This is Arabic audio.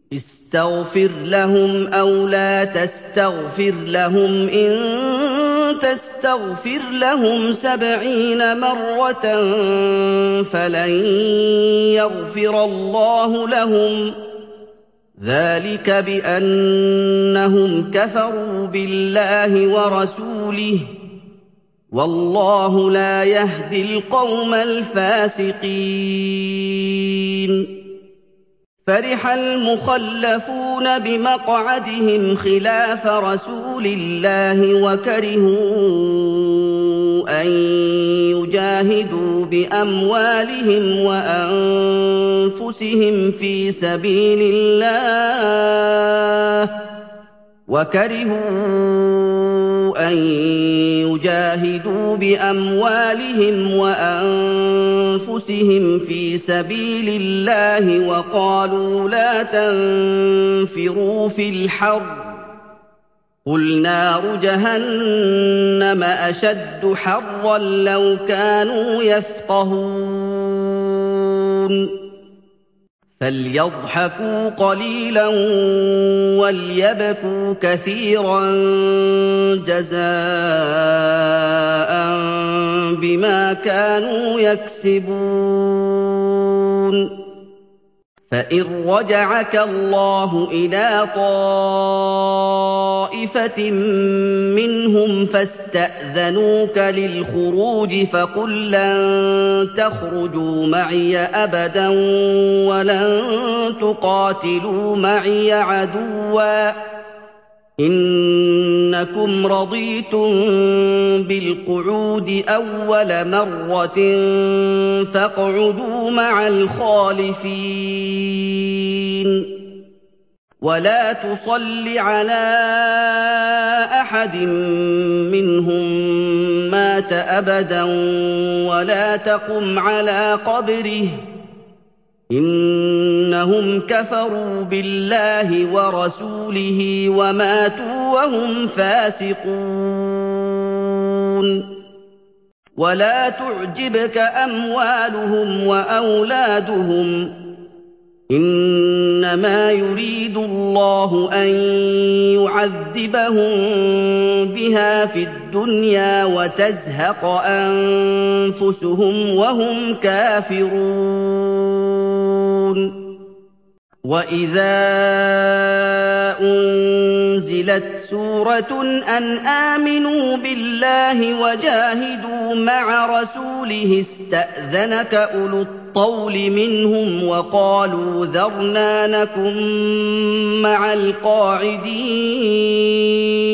اسْتَغْفِرْ لَهُمْ أَوْ لَا تَسْتَغْفِرْ لَهُمْ إِن تَسْتَغْفِرْ لَهُمْ 70 مَرَّةً فَلَن يَغْفِرَ اللَّهُ لَهُمْ ۚ ذَٰلِكَ بِأَنَّهُمْ كَفَرُوا بِاللَّهِ وَرَسُولِهِ ۗ وَاللَّهُ لَا يَهْدِي الْقَوْمَ الْفَاسِقِينَ. فَرِحَ الْمُخَلَّفُونَ بِمَقْعَدِهِمْ خِلَافَ رَسُولِ اللَّهِ وَكَرِهُوا أَن يُجَاهِدُوا بِأَمْوَالِهِمْ وَأَنفُسِهِمْ فِي سَبِيلِ اللَّهِ وَقَالُوا لَا تَنفِرُوا فِي الْحَرِّ ۗ قُلْ نَارُ جَهَنَّمَ أَشَدُّ حَرًّا لَّوْ كَانُوا يَفْقَهُونَ فَلْيَضْحَكُوا قَلِيلًا وَلْيَبْكُوا كَثِيرًا جَزَاءً بِمَا كَانُوا يَكْسِبُونَ. فَإِن رَّجَعَكَ اللَّهُ إِلَىٰ طَائِفَةٍ مِّنْهُمْ فَاسْتَأْذَنُوكَ لِلْخُرُوجِ فَقُل لَّن تَخْرُجُوا مَعِيَ أَبَدًا وَلَن تُقَاتِلُوا مَعِيَ عَدُوًّا ۖ إِنَّكُمْ رَضِيتُم بِالْقُعُودِ أَوَّلَ مَرَّةٍ فَاقْعُدُوا مَعَ الْخَالِفِينَ. وَلَا تُصَلِّ عَلَىٰ أَحَدٍ مِّنْهُم مَّاتَ أَبَدًا وَلَا تَقُمْ عَلَىٰ قَبْرِهِ ۖ إِنَّهُمْ كَفَرُوا بِاللَّهِ وَرَسُولِهِ وَمَاتُوا وَهُمْ فَاسِقُونَ. وَلَا تُعْجِبْكَ أَمْوَالُهُمْ وَأَوْلَادُهُمْ ۚ إِنَّمَا يُرِيدُ اللَّهُ أَن يُعَذِّبَهُم بِهَا فِي الدُّنْيَا وَتَزْهَقَ أَنفُسُهُمْ وَهُمْ كَافِرُونَ. وَإِذَا أُنزِلَتْ سُورَةٌ أَنْ آمِنُوا بِاللَّهِ وَجَاهِدُوا مَعَ رَسُولِهِ اسْتَأْذَنَكَ أُولُو الطَّوْلِ مِنْهُمْ وَقَالُوا ذَرْنَا نَكُن مَّعَ الْقَاعِدِينَ